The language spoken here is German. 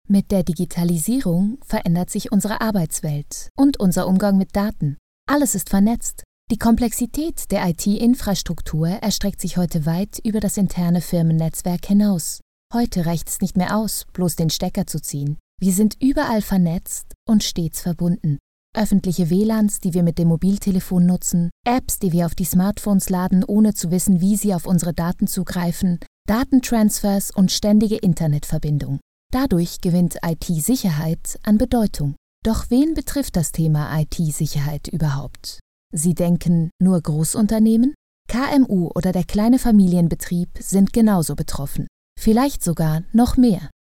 Mit der Digitalisierung verändert sich unsere Arbeitswelt und unser Umgang mit Daten. Alles ist vernetzt. Die Komplexität der IT-Infrastruktur erstreckt sich heute weit über das interne Firmennetzwerk hinaus. Heute reicht es nicht mehr aus, bloß den Stecker zu ziehen. Wir sind überall vernetzt und stets verbunden. Öffentliche WLANs, die wir mit dem Mobiltelefon nutzen, Apps, die wir auf die Smartphones laden, ohne zu wissen, wie sie auf unsere Daten zugreifen, Datentransfers und ständige Internetverbindung. Dadurch gewinnt IT-Sicherheit an Bedeutung. Doch wen betrifft das Thema IT-Sicherheit überhaupt? Sie denken, nur Großunternehmen? KMU oder der kleine Familienbetrieb sind genauso betroffen. Vielleicht sogar noch mehr.